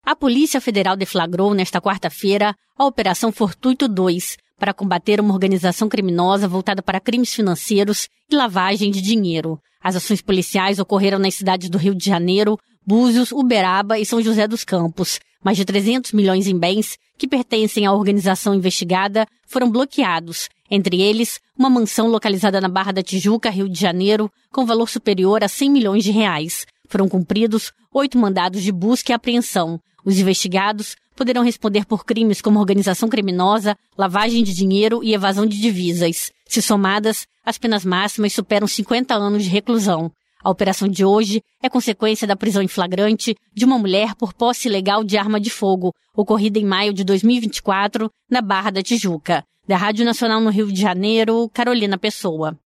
A Polícia Federal deflagrou nesta quarta-feira a Operação Fortuito 2 para combater uma organização criminosa voltada para crimes financeiros e lavagem de dinheiro. As ações policiais ocorreram nas cidades do Rio de Janeiro, Búzios, Uberaba e São José dos Campos. Mais de 300 milhões em bens que pertencem à organização investigada foram bloqueados. Entre eles, uma mansão localizada na Barra da Tijuca, Rio de Janeiro, com valor superior a 100 milhões de reais. Foram cumpridos 8 mandados de busca e apreensão. Os investigados poderão responder por crimes como organização criminosa, lavagem de dinheiro e evasão de divisas. Se somadas, as penas máximas superam 50 anos de reclusão. A operação de hoje é consequência da prisão em flagrante de uma mulher por posse ilegal de arma de fogo, ocorrida em maio de 2024, na Barra da Tijuca. Da Rádio Nacional no Rio de Janeiro, Carolina Pessoa.